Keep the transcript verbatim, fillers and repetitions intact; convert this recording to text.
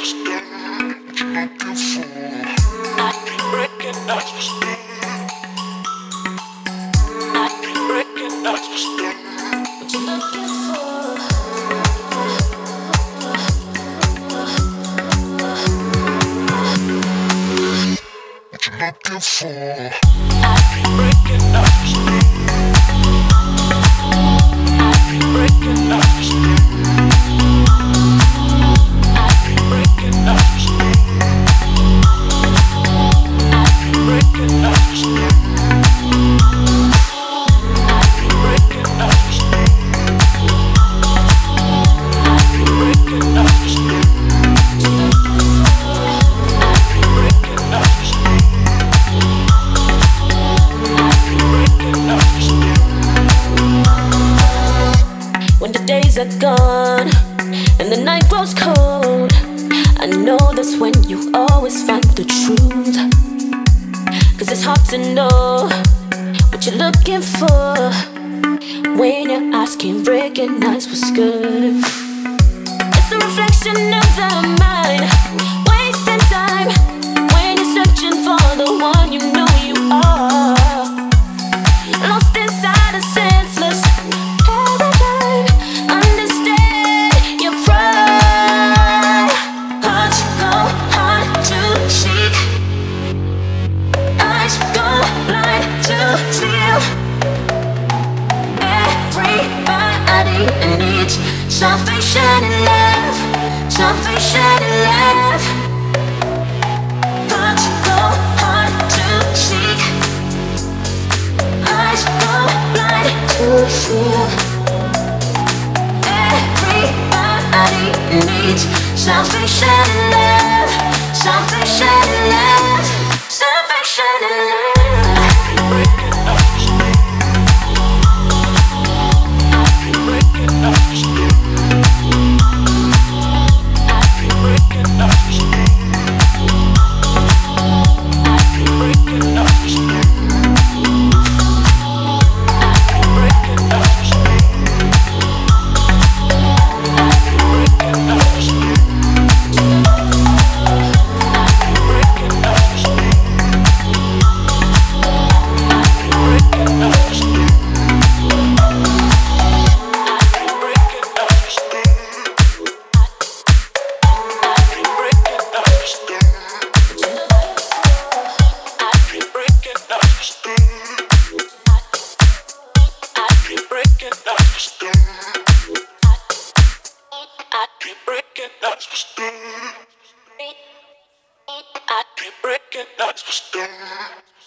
When the days are gone and the night grows cold, I know that's when you always find the truth. Cause it's hard to know what you're looking for when your eyes can't recognize what's good. It's a reflection of the mind, wasting time when you're searching for the one you know you are. Lost inside a senseless paradigm. Understand your pride. Hearts go hard to seek, eyes go blind to feel. Everybody needs salvation and love, salvation and love. Hearts go hard to seek, eyes go blind to feel. Everybody needs salvation and love, salvation and love, salvation and love. I keep breaking up the stone.